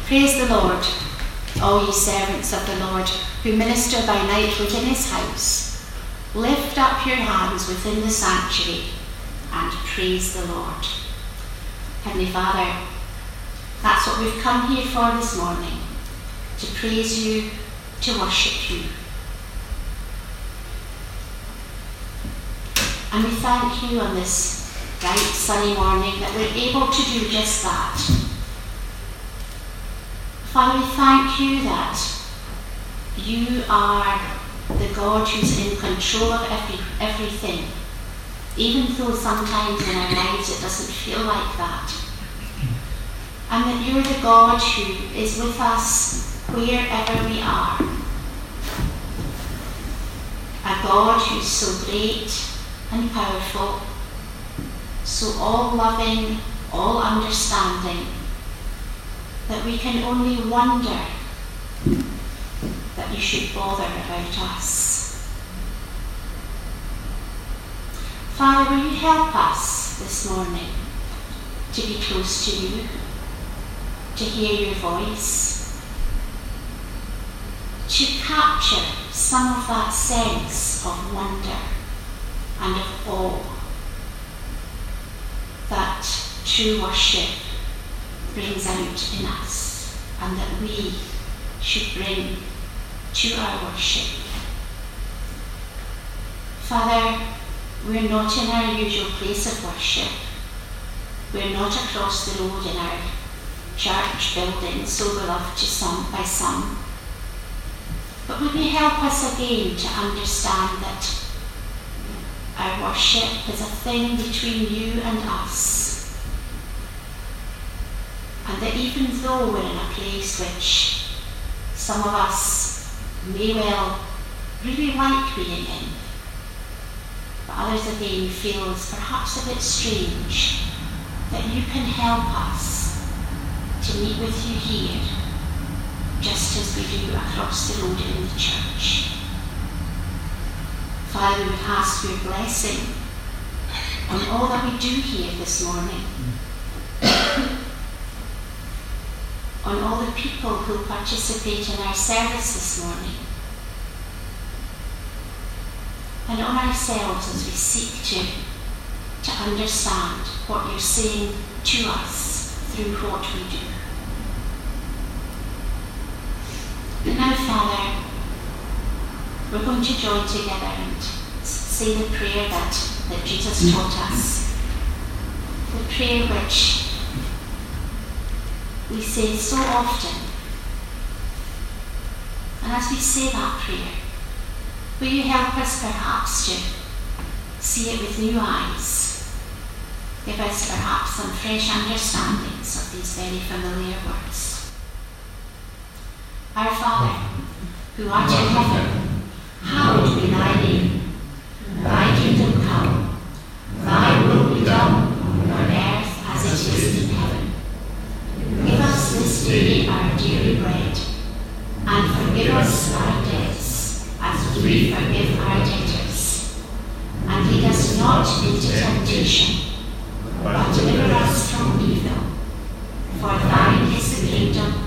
Praise the Lord, all ye servants of the Lord, who minister by night within his house. Lift up your hands within the sanctuary and praise the Lord. Heavenly Father, that's what we've come here for this morning, to praise you, to worship you. And we thank you on this bright sunny morning that we're able to do just that. Father, we thank you that you are the God who's in control of everything, even though sometimes in our lives it doesn't feel like that. And that you're the God who is with us wherever we are. A God who's so great and powerful, so all-loving, all-understanding, that we can only wonder that you should bother about us. Father, will you help us this morning to be close to you, to hear your voice, to capture some of that sense of wonder and of awe that true worship brings out in us, and that we should bring to our worship. Father, we're not in our usual place of worship. We're not across the road in our church building, so beloved by some. But would you help us again to understand that our worship is a thing between you and us. And that even though we're in a place which some of us may well really like being in, but others again feels perhaps a bit strange, that you can help us to meet with you here, just as we do across the road in the church. Father, we would ask your blessing on all that we do here this morning, on all the people who participate in our service this morning, and on ourselves as we seek to understand what you're saying to us through what we do. And now, Father, we're going to join together and say the prayer that Jesus taught us, the prayer which we say so often. And as we say that prayer, will you help us perhaps to see it with new eyes? Give us perhaps some fresh understandings of these very familiar words. Our Father, who art in heaven, hallowed be thy name. Thy kingdom come, thy will be done on earth as it is in heaven. Give us this day our daily bread, and forgive us our debts, as we forgive our debtors. And lead us not into temptation, but deliver us from evil. For thine is the kingdom,